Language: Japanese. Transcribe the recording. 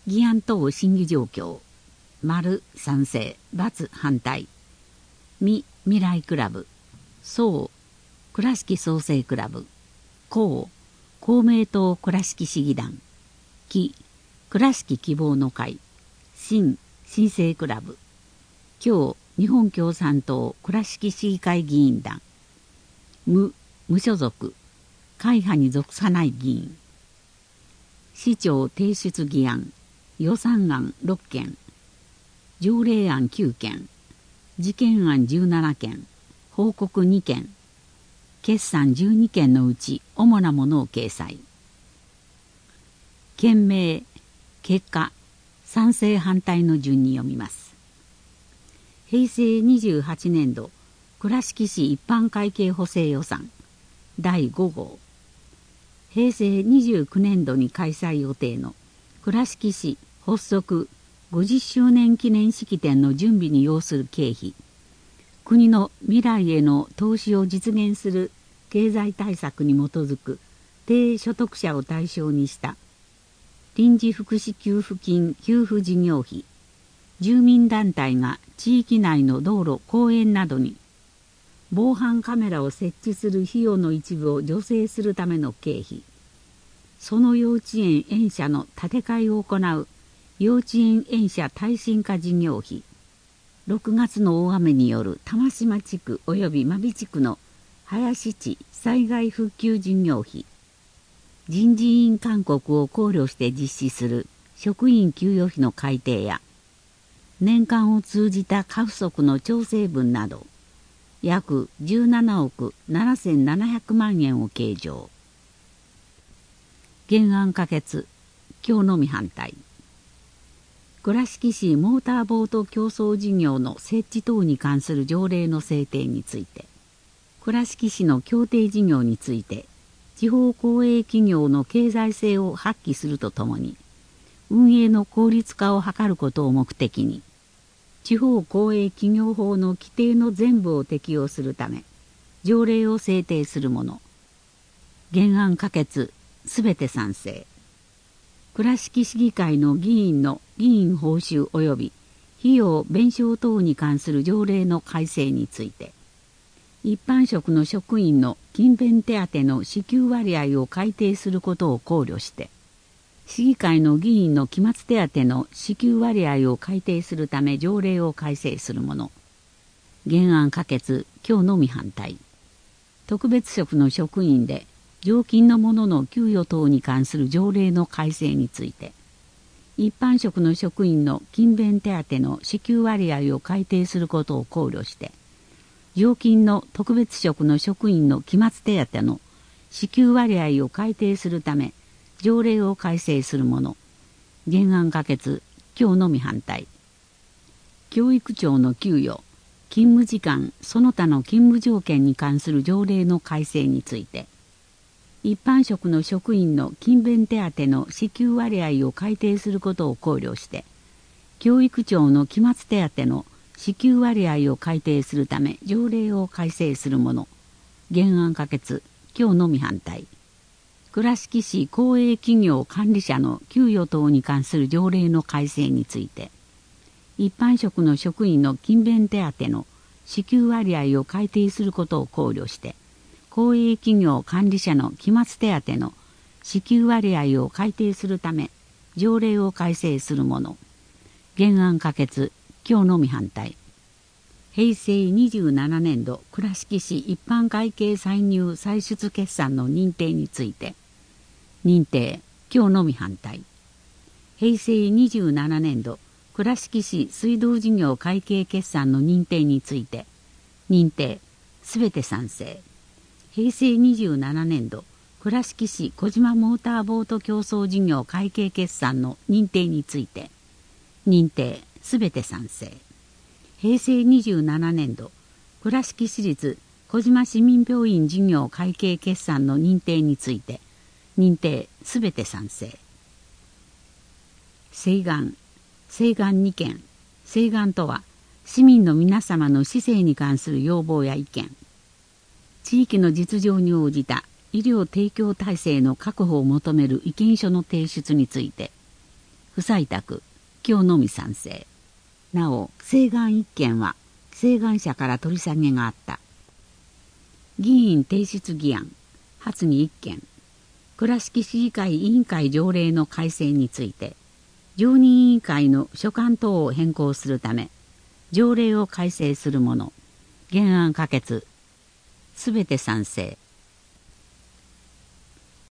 議案等審議状況。丸賛成、×反対。未来クラブ。総倉敷創生クラブ。公明党倉敷市議団。木倉敷希望の会。新生クラブ。今日日本共産党倉敷市議会議員団。無所属会派に属さない議員。市長提出議案。予算案6件。条例案9件。事件案17件。報告2件。決算12件のうち主なものを掲載。件名、結果、賛成反対の順に読みます。平成28年度倉敷市一般会計補正予算第5号。平成29年度に開催予定の倉敷市発足50周年記念式典の準備に要する経費、国の未来への投資を実現する経済対策に基づく低所得者を対象にした臨時福祉給付金給付事業費、住民団体が地域内の道路公園などに防犯カメラを設置する費用の一部を助成するための経費、その幼稚園園舎の建て替えを行う幼稚園園舎耐震化事業費、6月の大雨による玉島地区及び真備地区の林地災害復旧事業費、人事院勧告を考慮して実施する職員給与費の改定や、年間を通じた過不足の調整分など、約17億7700万円を計上。原案可決、今日のみ反対。倉敷市モーターボート競争事業の設置等に関する条例の制定について、倉敷市の協定事業について、地方公営企業の経済性を発揮するとともに、運営の効率化を図ることを目的に、地方公営企業法の規定の全部を適用するため、条例を制定するもの。原案可決、すべて賛成。倉敷市議会の議員の議員報酬及び費用弁償等に関する条例の改正について、一般職の職員の勤勉手当の支給割合を改定することを考慮して、市議会の議員の期末手当の支給割合を改定するため条例を改正するもの。原案可決、今日のみ反対。特別職の職員で常勤の者の給与等に関する条例の改正について、一般職の職員の勤勉手当の支給割合を改定することを考慮して、常勤の特別職の職員の期末手当の支給割合を改定するため条例を改正するもの。原案可決、今日のみ反対。教育長の給与、勤務時間その他の勤務条件に関する条例の改正について、一般職の職員の勤勉手当の支給割合を改定することを考慮して、教育長の期末手当の支給割合を改定するため条例を改正するもの。原案可決、今日のみ反対。倉敷市公営企業管理者の給与等に関する条例の改正について、一般職の職員の勤勉手当の支給割合を改定することを考慮して、公営企業管理者の期末手当の支給割合を改定するため条例を改正するもの。原案可決、今日のみ反対。平成27年度倉敷市一般会計歳入歳出決算の認定について、認定、今日のみ反対。平成27年度倉敷市水道事業会計決算の認定について、認定、すべて賛成。平成27年度倉敷市小島モーターボート競争事業会計決算の認定について、認定、すべて賛成。平成27年度倉敷市立小島市民病院事業会計決算の認定について、認定、すべて賛成。請願2件。請願とは市民の皆様の市政に関する要望や意見、地域の実情に応じた医療提供体制の確保を求める意見書の提出について、 不採択今日のみ賛成。なお請願1件は請願者から取り下げがあった。議員提出議案初に1件、倉敷市議会委員会条例の改正について常任委員会の所管等を変更するため条例を改正するもの、原案可決すべて賛成。